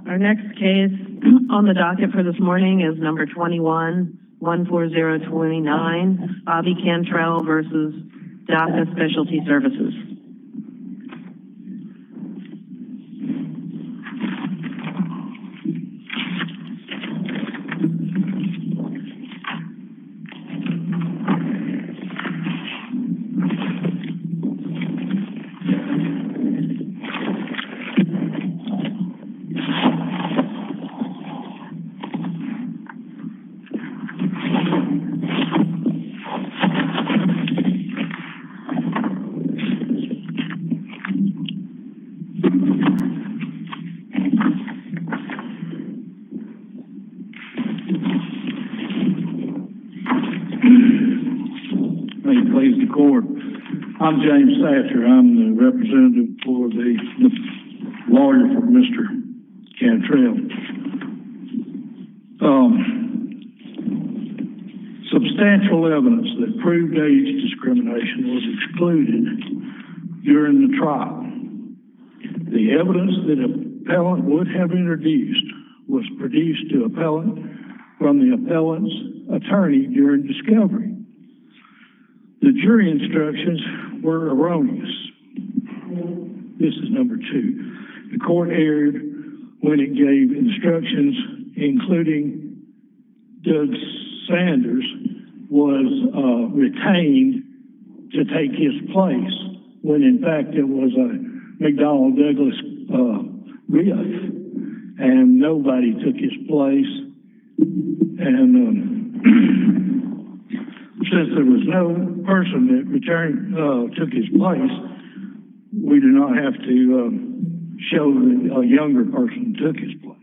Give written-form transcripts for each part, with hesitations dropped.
Our next case on the docket for this morning is number 21-14029, Bobby Cantrell versus DACA Specialty Services. I'm James Thatcher. I'm the representative for the lawyer for Mr. Cantrell. Substantial evidence that proved age discrimination was excluded during the trial. The evidence that an appellant would have introduced was produced to appellant from the appellant's attorney during discovery. The jury instructions were erroneous. This is number 2. The court erred when it gave instructions, including Doug Sanders was retained to take his place, when in fact it was a McDonnell Douglas riff, and nobody took his place. And since there was no person that took his place, we do not have to show that a younger person took his place.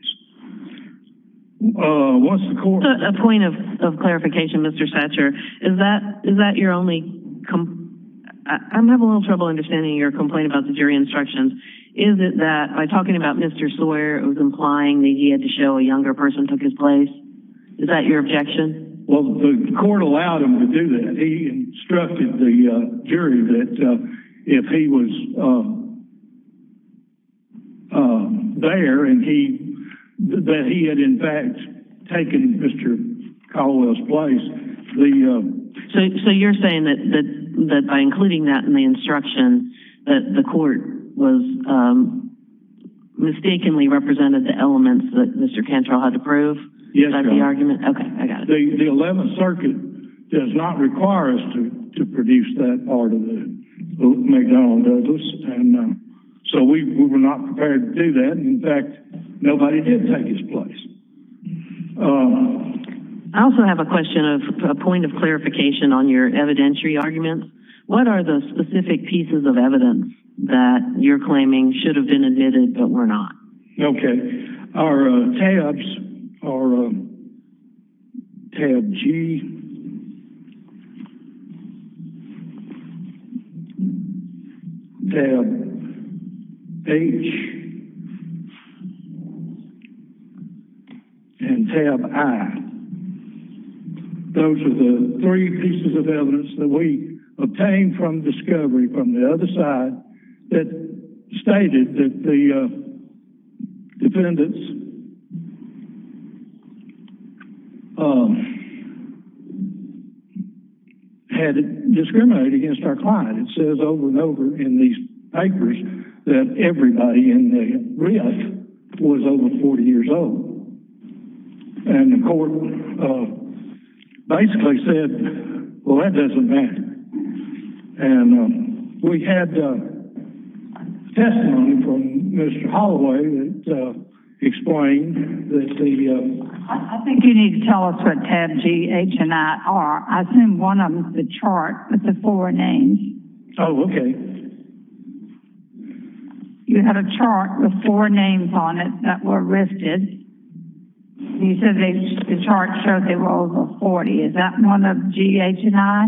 Once the court... A point of clarification, Mr. Thatcher, is that your only... I'm having a little trouble understanding your complaint about the jury instructions. Is it that by talking about Mr. Sawyer, it was implying that he had to show a younger person took his place? Is that your objection? Well, the court allowed him to do that. He instructed the jury that if he was there and that he had in fact taken Mr. Caldwell's place, So you're saying that by including that in the instruction, that the court was mistakenly represented the elements that Mr. Cantrell had to prove? Yes, is that the argument? Okay, I got it. The 11th Circuit does not require us to produce that part of the McDonnell Douglas, and so we were not prepared to do that. In fact, nobody did take his place. I also have a question of a point of clarification on your evidentiary arguments. What are the specific pieces of evidence that you're claiming should have been admitted but were not? Okay. Our tabs are tab G, tab H, and tab I. Those are the 3 pieces of evidence that we obtained from discovery from the other side that stated that the defendants had discriminated against our client. It says over and over in these papers that everybody in the RIF was over 40 years old. And the court basically said, well, that doesn't matter. And we had testimony from Mr. Holloway that explained that I think you need to tell us what tab G, H, and I are. I assume one of them is the chart with the 4 names. Oh, okay. You had a chart with 4 names on it that were listed. You said the chart showed they were over 40. Is that one of G, H, and I?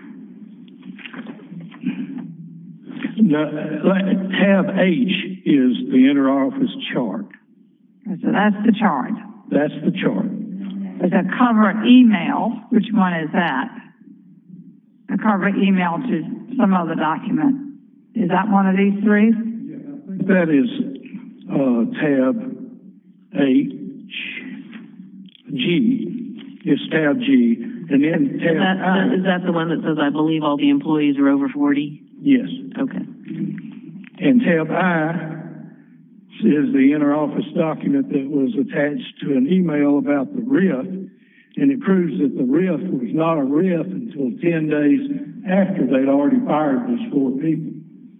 No, tab H is the inter-office chart. So that's the chart. That's the chart. There's a cover email. Which one is that? A cover email to some other document. Is that one of these 3? Yeah, I think that is tab It's tab G, and then tab I. Is that the one that says, I believe all the employees are over 40? Yes. Okay. And tab I is the inter-office document that was attached to an email about the RIF, and it proves that the RIF was not a RIF until 10 days after they'd already fired those 4 people.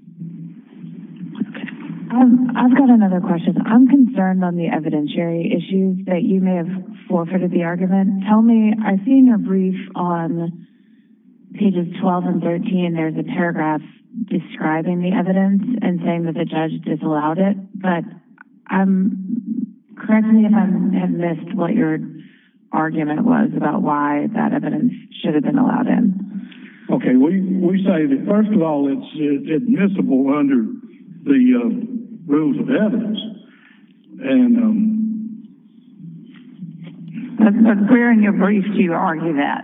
I've got another question. I'm concerned on the evidentiary issues that you may have forfeited the argument. Tell me, I see in your brief on pages 12 and 13, there's a paragraph describing the evidence and saying that the judge disallowed it, but correct me if I have missed what your argument was about why that evidence should have been allowed in. Okay, we say that, first of all, it's admissible under the rules of evidence, and but where in your brief do you argue that?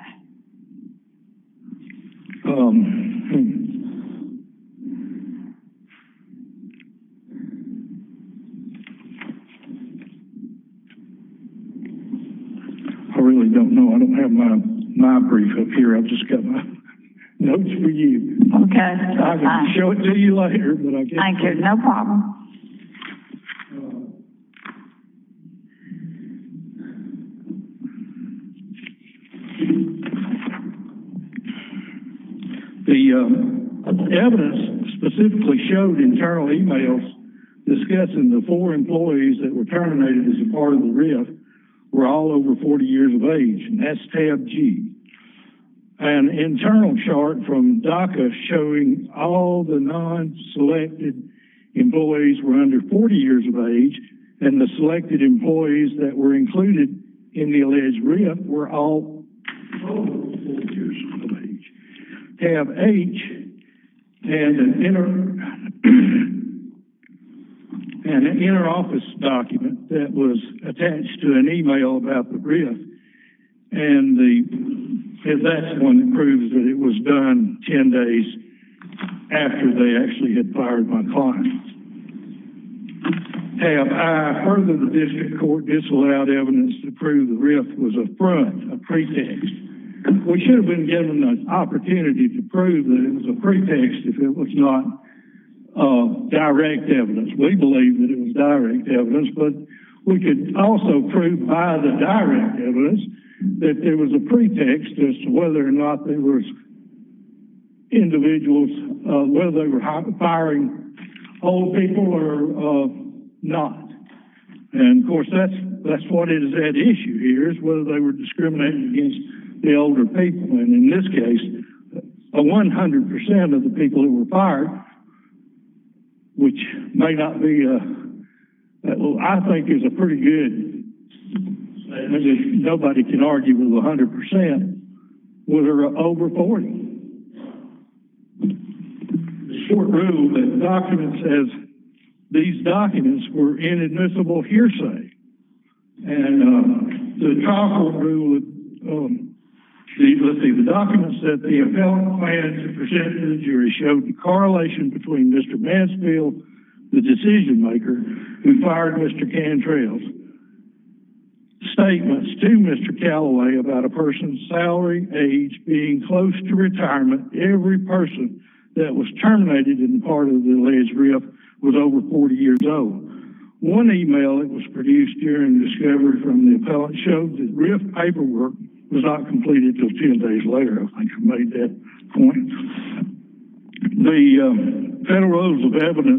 I really don't know. I don't have my brief up here. I've just got my notes for you. Okay. I can show it to you later, but I guess. Thank you. No problem. The evidence specifically showed internal emails discussing the 4 employees that were terminated as a part of the RIF were all over 40 years of age, and that's tab G. An internal chart from DACA showing all the non-selected employees were under 40 years of age, and the selected employees that were included in the alleged RIF were all over 40 years of age. Tab H and an inter-office document that was attached to an email about the RIF, and that's the one that proves that it was done 10 days after they actually had fired my client. Tab I, further, the district court disallowed evidence to prove the RIF was a front, a pretext. We should have been given an opportunity to prove that it was a pretext if it was not direct evidence. We believe that it was direct evidence, but we could also prove by the direct evidence that there was a pretext as to whether or not there was individuals, whether they were firing old people or not. And of course, that's what is at issue here, is whether they were discriminating against the older people. And in this case, 100% of the people who were fired, which may not be I think is a pretty good statement. Nobody can argue with 100%, were over 40. The short rule that documents says these documents were inadmissible hearsay. And the trial court rule, the documents that the appellant planned to present to the jury showed the correlation between Mr. Mansfield, the decision maker, who fired Mr. Cantrell's statements to Mr. Calloway about a person's salary, age, being close to retirement. Every person that was terminated in part of the alleged RIF was over 40 years old. One email that was produced during discovery from the appellant showed that RIF paperwork was not completed until 10 days later. I think I made that point. The Federal Rules of Evidence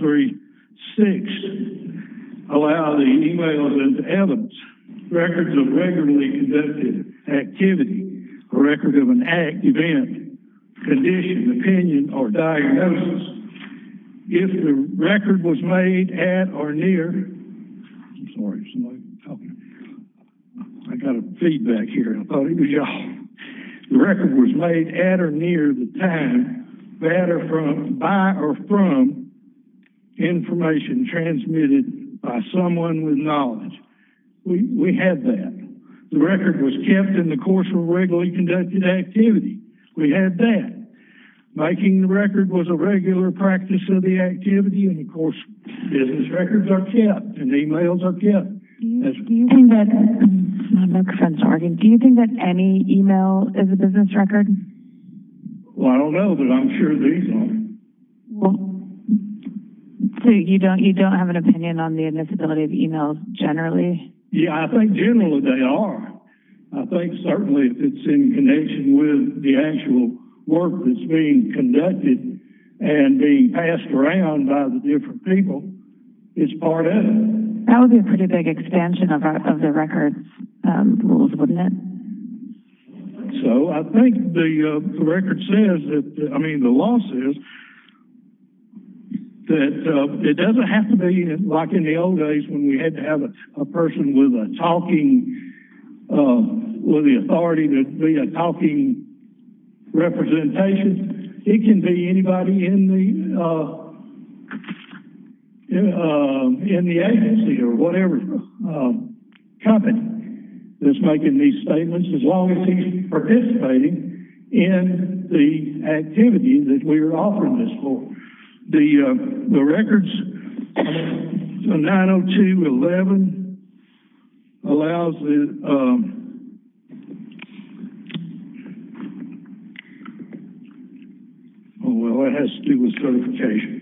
803-6 allow the emails into evidence. Records of regularly conducted activity, a record of an act, event, condition, opinion, or diagnosis. If the record was made at or near, I'm sorry, somebody talking. I got a feedback here. I thought it was y'all. The record was made at or near the time that or from, by or from information transmitted by someone with knowledge. We had that. The record was kept in the course of regularly conducted activity. We had that. Making the record was a regular practice of the activity, and of course, business records are kept and emails are kept. Do you think that, no offense, Oregon, do you think that any email is a business record? Well, I don't know, but I'm sure these are. Well, so you don't have an opinion on the admissibility of emails generally? Yeah, I think generally they are. I think certainly if it's in connection with the actual work that's being conducted and being passed around by the different people, it's part of it. That would be a pretty big expansion of the records rules, wouldn't it? So I think the record says that, the law says that it doesn't have to be like in the old days when we had to have a person with a talking, with the authority to be a talking representation. It can be anybody in the agency or whatever company that's making these statements, as long as he's participating in the activity that we are offering this for. The records, 902.11 allows the it has to do with certification.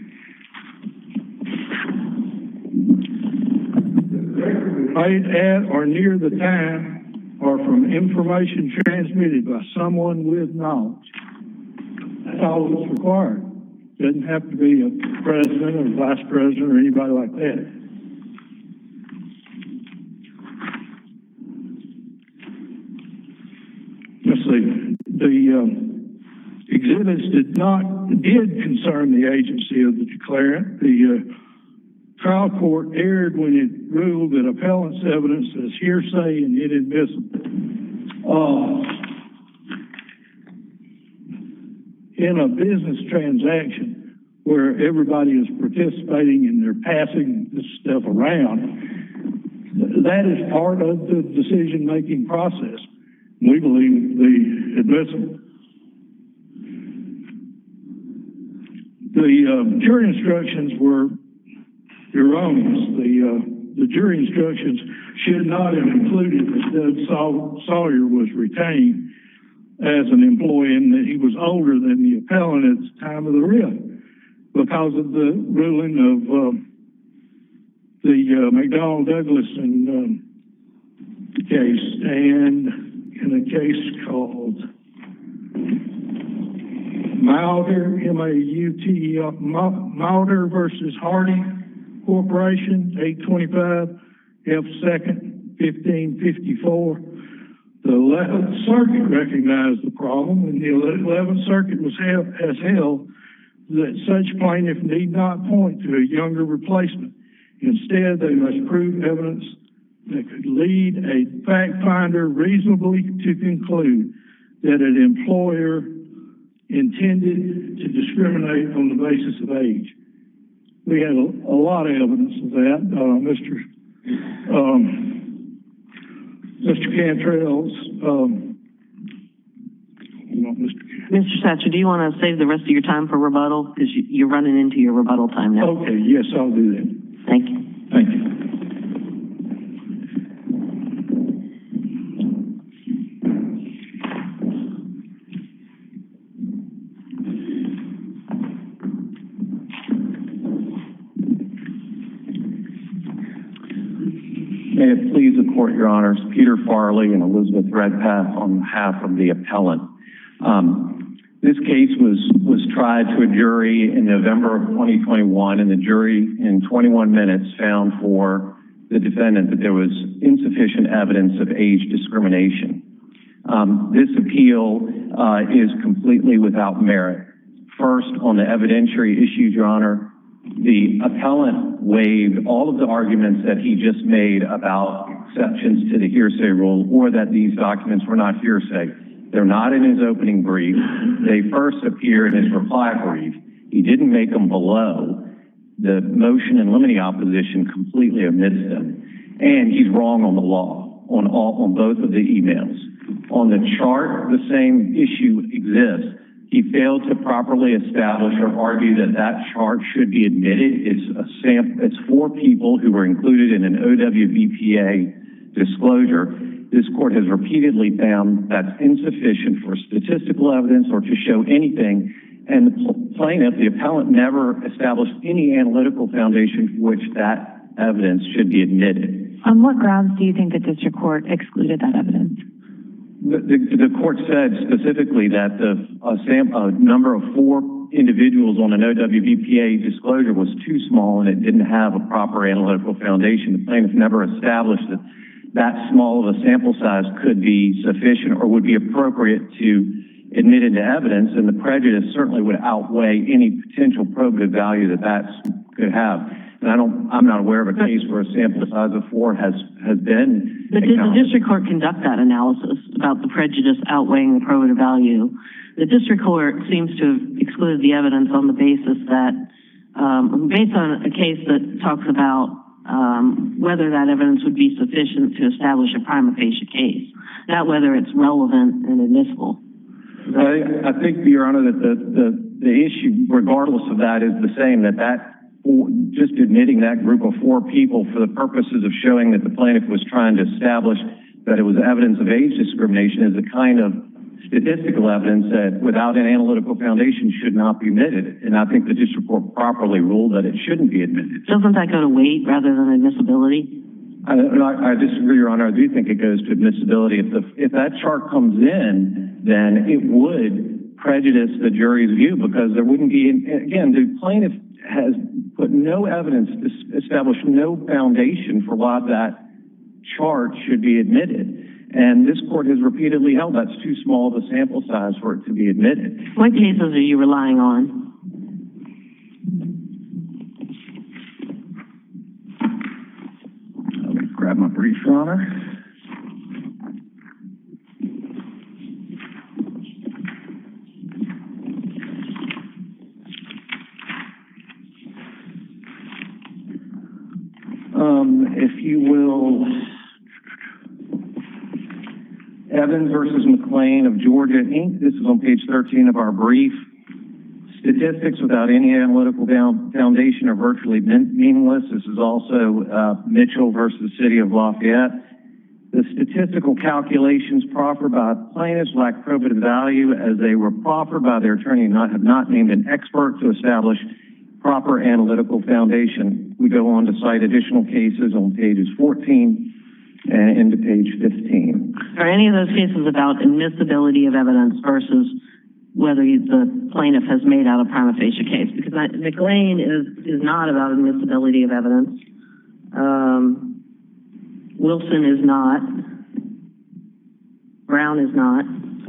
Made at or near the time or from information transmitted by someone with knowledge. That's all that's required. Doesn't have to be a president or vice president or anybody like that. Let's see. The exhibits did concern the agency of the declarant. The trial court erred when it ruled that appellant's evidence is hearsay and inadmissible. In a business transaction where everybody is participating and they're passing this stuff around, that is part of the decision-making process. We believe the admissible. The jury instructions were erroneous. The jury instructions should not have included that Doug Sawyer was retained as an employee and that he was older than the appellant at the time of the writ because of the ruling of the McDonnell Douglas case, and in a case called Mauder, M-A-U-T-E-R, Mauder versus Hardy Corporation, 825 F. 2nd, 1554. The 11th Circuit recognized the problem, and the 11th Circuit has held that such plaintiff need not point to a younger replacement. Instead, they must prove evidence that could lead a fact finder reasonably to conclude that an employer intended to discriminate on the basis of age. We had a lot of evidence of that. Mr. Cantrell's, Mr. Satcher, do you want to save the rest of your time for rebuttal? Because you're running into your rebuttal time now. Okay, yes, I'll do that. Thank you. Thank you. May it please the court, your honors, Peter Farley and Elizabeth Redpath on behalf of the appellant. This case was tried to a jury in November of 2021, and the jury in 21 minutes found for the defendant that there was insufficient evidence of age discrimination. This appeal is completely without merit. First, on the evidentiary issues, your honor, the appellant waived all of the arguments that he just made about exceptions to the hearsay rule or that these documents were not hearsay. They're not in his opening brief. They first appear in his reply brief. He didn't make them below. The motion in limine opposition completely omits them. And he's wrong on the law, on both of the emails. On the chart, the same issue exists. He failed to properly establish or argue that that chart should be admitted. It's 4 people who were included in an OWVPA disclosure. This court has repeatedly found that's insufficient for statistical evidence or to show anything. And the plaintiff, the appellant, never established any analytical foundation for which that evidence should be admitted. On what grounds do you think the district court excluded that evidence? The court said specifically that a number of 4 individuals on an OWVPA disclosure was too small and it didn't have a proper analytical foundation. The plaintiff never established that that small of a sample size could be sufficient or would be appropriate to admit into evidence, and the prejudice certainly would outweigh any potential probative value that could have. And I'm not aware of a case where a sample size of 4 has been. But did the district court conduct that analysis about the prejudice outweighing the probative value? The district court seems to have excluded the evidence on the basis that, based on a case that talks about whether that evidence would be sufficient to establish a prima facie case, not whether it's relevant and admissible. I think, Your Honor, that the issue, regardless of that, is the same, that just admitting that group of 4 people for the purposes of showing that the plaintiff was trying to establish that it was evidence of age discrimination is the kind of statistical evidence that, without an analytical foundation, should not be admitted. And I think the district court properly ruled that it shouldn't be admitted. Doesn't that go to weight rather than admissibility? I disagree, Your Honor. I do think it goes to admissibility. If that chart comes in, then it would prejudice the jury's view because there wouldn't be, again, the plaintiff has put no evidence to establish no foundation for why that chart should be admitted. And this court has repeatedly held that's too small of a sample size for it to be admitted. What cases are you relying on? Let me grab my brief, Your Honor. If you will, Evans versus McLean of Georgia, Inc. This is on page 13 of our brief. Statistics without any analytical foundation are virtually meaningless. This is also Mitchell versus City of Lafayette. The statistical calculations proffered by plaintiffs lack probative value as they were proffered by their attorney and have not named an expert to establish proper analytical foundation. We go on to cite additional cases on pages 14 and into page 15. Are any of those cases about admissibility of evidence versus whether the plaintiff has made out a prima facie case? Because McLean is not about admissibility of evidence. Wilson is not. Brown is not.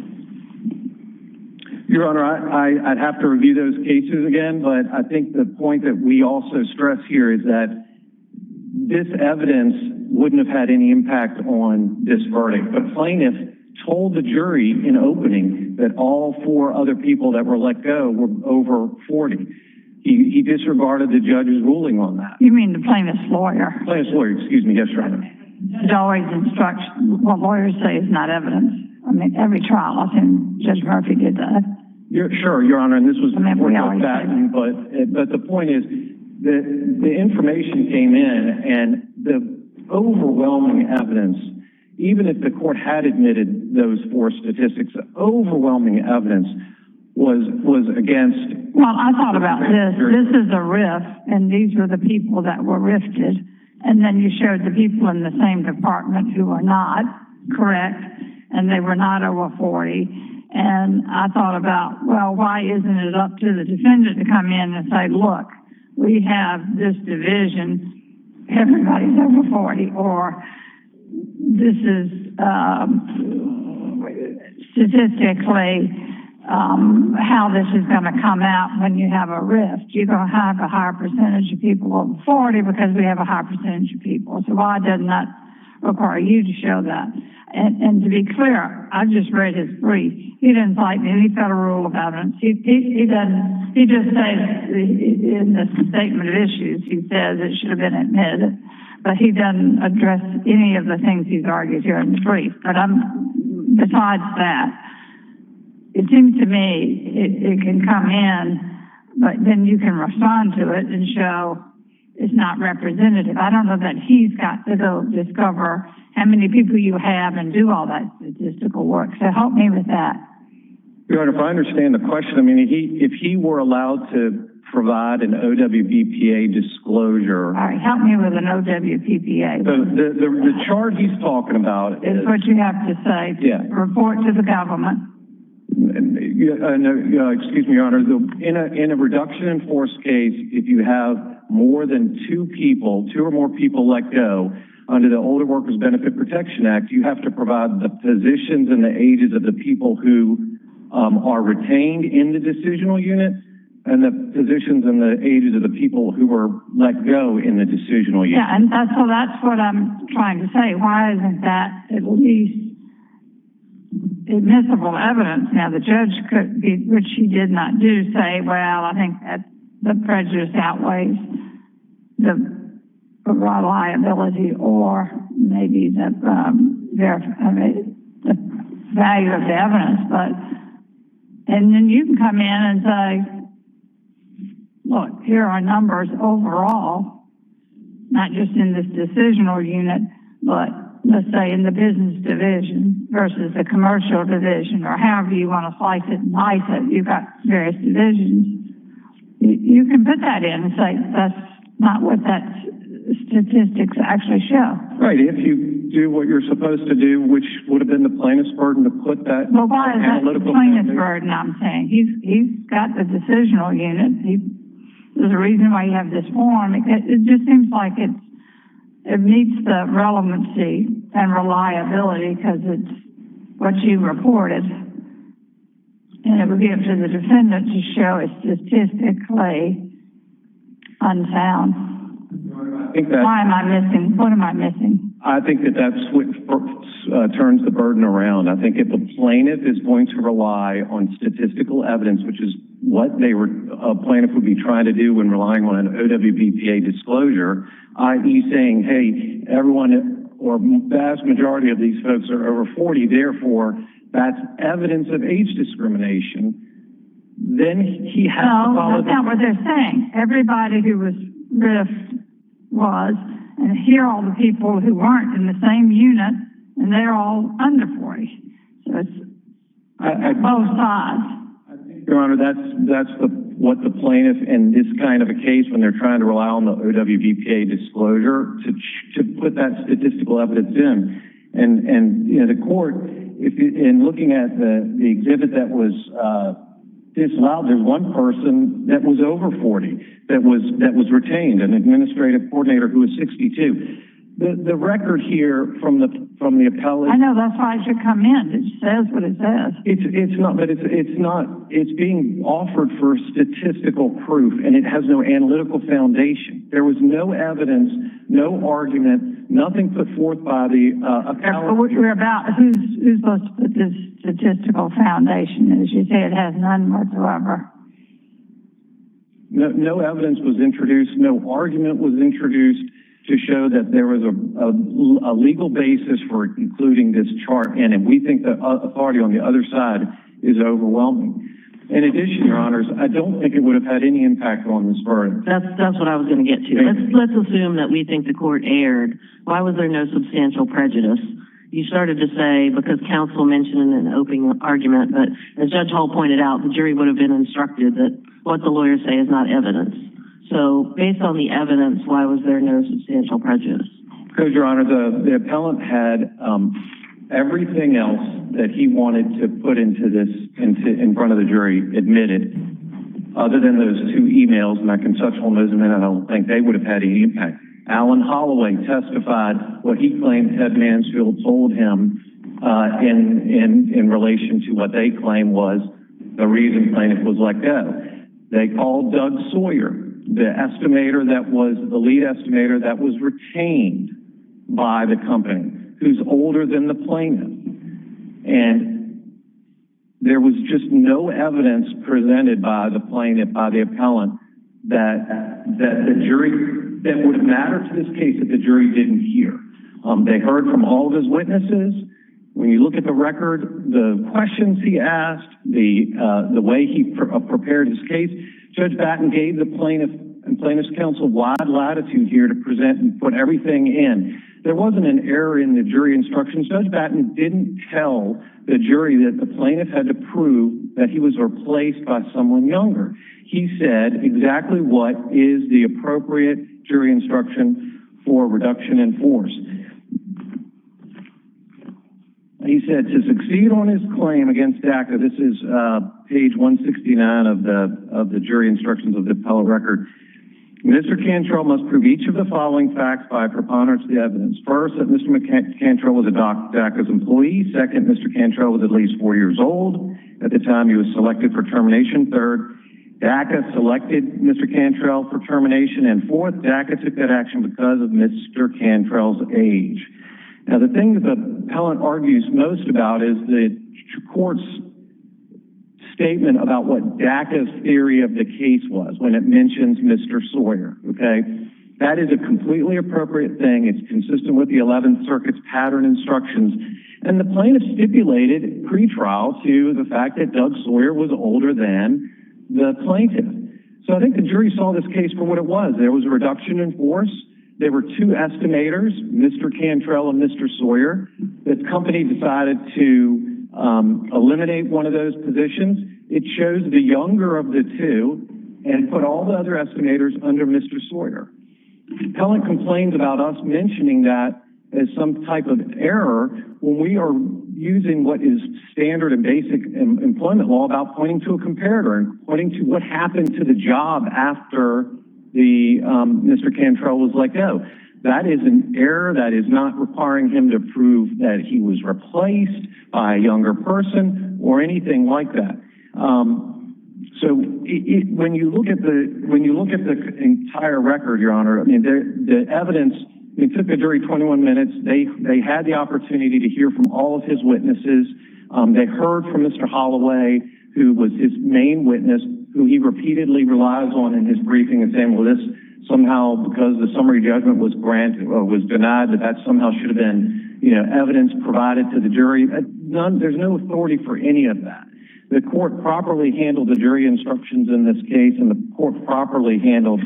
Your Honor, I'd have to review those cases again, but I think the point that we also stress here is that this evidence wouldn't have had any impact on this verdict. The plaintiff told the jury in opening that all 4 other people that were let go were over 40. He disregarded the judge's ruling on that. You mean the plaintiff's lawyer? Plaintiff's lawyer, excuse me. Yes, Your Honor. It always instructs what lawyers say is not evidence. I mean, every trial, I think Judge Murphy did that. Sure, Your Honor, and this was before that, but the point is that the information came in and the overwhelming evidence, even if the court had admitted those 4 statistics, the overwhelming evidence was against. Well, I thought about this. This is a RIF, and these were the people that were rifted, and then you showed the people in the same department who are not, correct, and they were not over 40. And I thought about, well, why isn't it up to the defendant to come in and say, look, we have this division, everybody's over 40, or this is statistically how this is going to come out when you have a rift. You're going to have a higher percentage of people over 40 because we have a higher percentage of people. So why doesn't that require you to show that? And to be clear, I just read his brief. He didn't cite any federal rule of evidence. He just says in the statement of issues, he says it should have been admitted, but he doesn't address any of the things he's argued here in the brief. But besides that, it seems to me it can come in, but then you can respond to it and show it's not representative. I don't know that he's got to go discover how many people you have and do all that statistical work. So help me with that. Your Honor, if I understand the question, I mean, if he were allowed to provide an OWBPA disclosure. All right, help me with an OWBPA. So the chart he's talking about is what you have to say. Yeah. Report to the government. Excuse me, Your Honor. In a reduction in force case, if you have more than two or more people let go under the Older Workers Benefit Protection Act, you have to provide the positions and the ages of the people who are retained in the decisional unit and the positions and the ages of the people who were let go in the decisional unit. Yeah, and that's what I'm trying to say. Why isn't that at least admissible evidence? Now, the judge could be, which he did not do, say, well, I think that the prejudice outweighs the reliability or maybe the value of the evidence. And then you can come in and say, look, here are numbers overall, not just in this decisional unit, but let's say in the business division versus the commercial division, or however you want to slice it and dice it. You've got various divisions. You can put that in and say that's not what that statistics actually show. Right. If you do what you're supposed to do, which would have been the plaintiff's burden to put that. Well, why is that the plaintiff's burden? I'm saying he's got the decisional unit. There's a reason why you have this form. It just seems like it meets the relevancy and reliability because it's what you reported. And it would be up to the defendant to show it statistically unsound. I think that, why am I missing? What am I missing? I think that's what turns the burden around. I think if the plaintiff is going to rely on statistical evidence, which is what a plaintiff would be trying to do when relying on an OWBPA disclosure, i.e. saying, hey, everyone or vast majority of these folks are over 40, therefore that's evidence of age discrimination, then he has to follow. That's not what they're saying. Everybody who was riffed was, and here are all the people who weren't in the same unit, and they're all under 40. So it's both sides. I think, Your Honor, that's what the plaintiff in this kind of a case, when they're trying to rely on the OWBPA disclosure to put that statistical evidence in. And you know, the court, in looking at the exhibit that was disallowed, there's one person that was over 40 that was retained, an administrative coordinator who was 62. The record here from the appellate. I know, that's why it should come in. It says what it says. It's not, but it's not. It's being offered for statistical proof, and it has no analytical foundation. There was no evidence, no argument, nothing put forth by the appellate. We're about who's supposed to put this statistical foundation. As you say, it has none whatsoever. No evidence was introduced. No argument was introduced to show that there was a legal basis for including this chart in, and we think the authority on the other side is overwhelming. In addition, Your Honors, I don't think it would have had any impact on this verdict. That's what I was going to get to. Let's assume that we think the court erred. Why was there no substantial prejudice? You started to say because counsel mentioned in an opening argument, but as Judge Hall pointed out, the jury would have been instructed that what the lawyers say is not evidence. So based on the evidence, why was there no substantial prejudice? Because, Your Honor, the appellant had everything else that he wanted to put in front of the jury admitted, other than those two emails, and I can touch on those in a minute. I don't think they would have had any impact. Alan Holloway testified what he claimed Ted Mansfield told him in relation to what they claim was the reason plaintiff was let go. They called Doug Sawyer, the estimator that was the lead estimator that was retained by the company, who's older than the plaintiff. And there was just no evidence presented by the plaintiff, by the appellant, that the jury, that would have mattered to this case that the jury didn't hear. They heard from all of his witnesses, When you look at the record, the questions he asked, the way he prepared his case, Judge Batten gave the plaintiff and plaintiff's counsel wide latitude here to present and put everything in. There wasn't an error in the jury instructions. Judge Batten didn't tell the jury that the plaintiff had to prove that he was replaced by someone younger. He said exactly what is the appropriate jury instruction for reduction in force. He said to succeed on his claim against DACA, this is page 169 of the jury instructions of the appellate record. Mr. Cantrell must prove each of the following facts by preponderance of the evidence. First, that Mr. Cantrell was a DACA's employee. Second, Mr. Cantrell was at least 4 years old at the time he was selected for termination. Third, DACA selected Mr. Cantrell for termination. And fourth, DACA took that action because of Mr. Cantrell's age. Now, the thing that the appellant argues most about is the court's statement about what DACA's theory of the case was when it mentions Mr. Sawyer, okay? That is a completely appropriate thing. It's consistent with the 11th Circuit's pattern instructions. And the plaintiff stipulated pre-trial to the fact that Doug Sawyer was older than the plaintiff. So I think the jury saw this case for what it was. There was a reduction in force. There were two estimators, Mr. Cantrell and Mr. Sawyer. The company decided to eliminate one of those positions. It chose the younger of the two and put all the other estimators under Mr. Sawyer. The appellant complains about us mentioning that as some type of error when we are using what is standard and basic employment law about pointing to a comparator and pointing to what happened to the job after the Mr. Cantrell was let go. That is an error. That is not requiring him to prove that he was replaced by a younger person or anything like that. So when you look at the entire record, Your Honor, I mean the evidence. It took the jury 21 minutes. They had the opportunity to hear from all of his witnesses. They heard from Mr. Holloway, who was his main witness, who he repeatedly relies on in his briefing and saying, well, this somehow, because the summary judgment was granted or was denied, that somehow should have been, evidence provided to the jury. There's no authority for any of that. The court properly handled the jury instructions in this case, and the court properly handled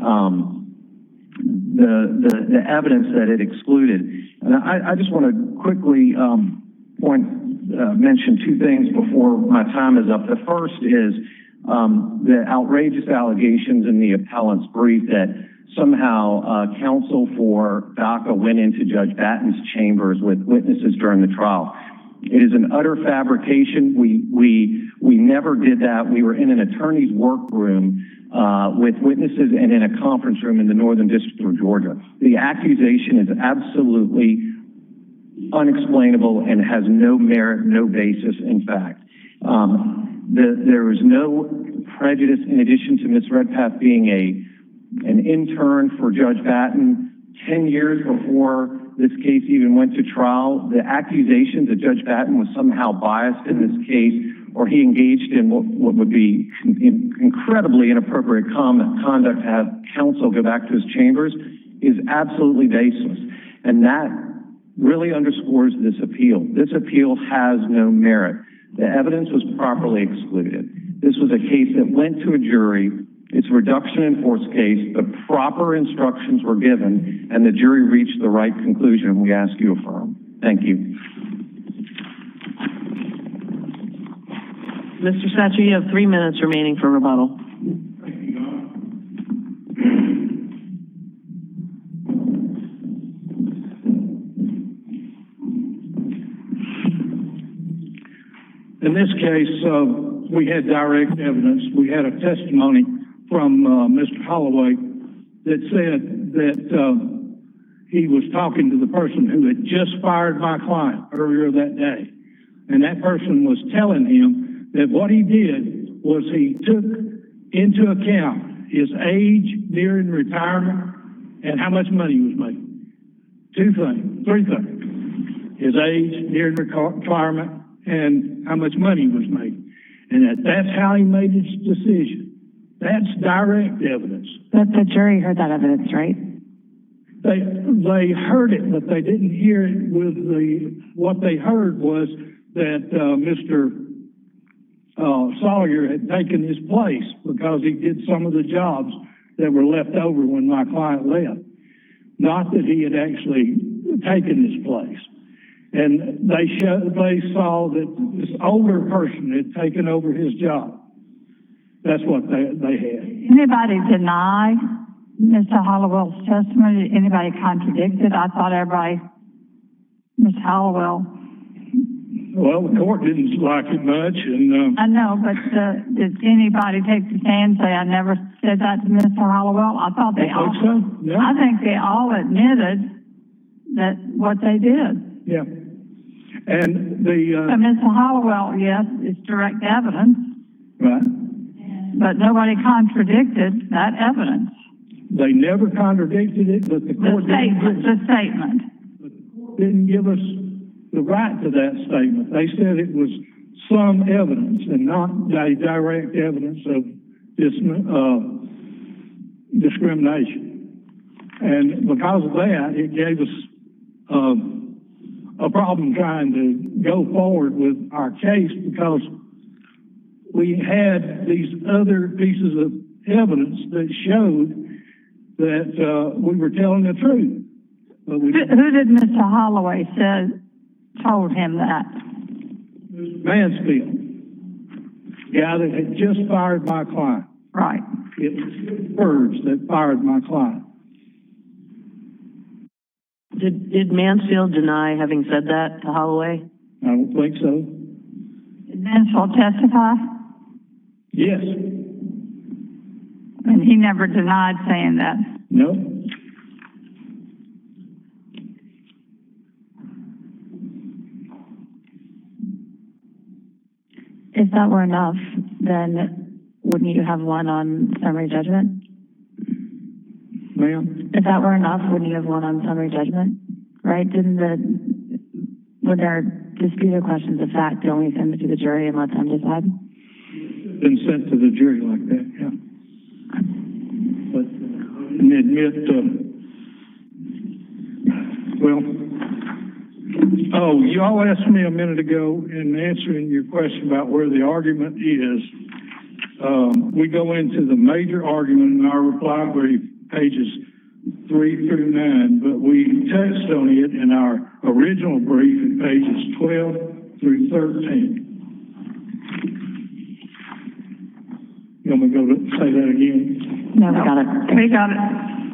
the evidence that it excluded. And I just want to quickly mention two things before my time is up. The first is the outrageous allegations in the appellant's brief that somehow counsel for DACA went into Judge Batten's chambers with witnesses during the trial. It is an utter fabrication. We never did that. We were in an attorney's workroom with witnesses and in a conference room in the Northern District of Georgia. The accusation is absolutely unexplainable and has no merit, no basis, in fact. There is no prejudice in addition to Ms. Redpath being an intern for Judge Batten 10 years before this case even went to trial. The accusations that Judge Batten was somehow biased in this case, or he engaged in what would be incredibly inappropriate conduct to have counsel go back to his chambers, is absolutely baseless. And that really underscores this appeal. This appeal has no merit. The evidence was properly excluded. This was a case that went to a jury. It's a reduction in force case. The proper instructions were given, and the jury reached the right conclusion. We ask you to affirm. Thank you. Mr. Satcher, you have 3 minutes remaining for rebuttal. Thank you, Your Honor. In this case, we had direct evidence. We had a testimony from Mr. Holloway that said that he was talking to the person who had just fired my client earlier that day. And that person was telling him that what he did was he took into account his age during retirement and how much money he was making. Three things. His age during retirement and how much money he was making. And that's how he made his decision. That's direct evidence. But the jury heard that evidence, right? They heard it, but they didn't hear it with what they heard was that Mr. Sawyer had taken his place because he did some of the jobs that were left over when my client left. Not that he had actually taken his place. And they saw that this older person had taken over his job. That's what they had. Anybody deny Mr. Hollowell's testimony? Anybody contradict it? I thought everybody, Ms. Hollowell. Well, the court didn't like it much, and I know, but did anybody take the stand and say, I never said that to Mr. Hollowell? I thought they all. So. Yeah. I think they all admitted that what they did. Yeah. And so Mr. Hollowell, yes, it's direct evidence. Right. But nobody contradicted that evidence. They never contradicted it, but the court didn't give us the right to that statement. They said it was some evidence and not direct evidence of discrimination. And because of that, it gave us a problem trying to go forward with our case because we had these other pieces of evidence that showed that we were telling the truth. But who did Mr. Holloway told him that? Mansfield, guy that had just fired my client. Right. It was Birds that fired my client. Did Mansfield deny having said that to Holloway? I don't think so. Did Mansfield testify? Yes. And he never denied saying that? No. If that were enough, then wouldn't you have won on summary judgment? Ma'am? If that were enough, wouldn't you have won on summary judgment? Right? When there are disputed questions of fact, don't we send it to the jury and let them decide? Been sent to the jury like that, yeah. But and admit, you all asked me a minute ago in answering your question about where the argument is. We go into the major argument in our reply brief, pages 3 through 9, but we touched on it in our original brief in pages 12 through 13. You want me to go to say that again? No, we got it. We got it.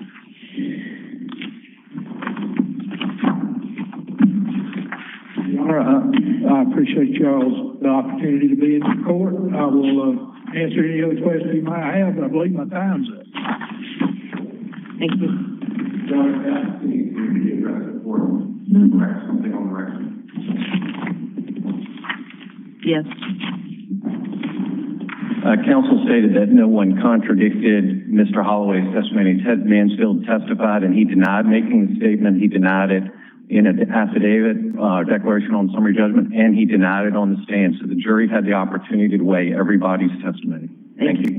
All right. I appreciate y'all's opportunity to be in the court. I will answer any other questions you might have, but I believe my time's up. Thank you. John, can you address the court? Correct something on the record? Yes. Counsel stated that no one contradicted Mr. Holloway's testimony. Ted Mansfield testified, and he denied making the statement. He denied it in an affidavit, declaration on summary judgment, and he denied it on the stand. So the jury had the opportunity to weigh everybody's testimony. Thank you.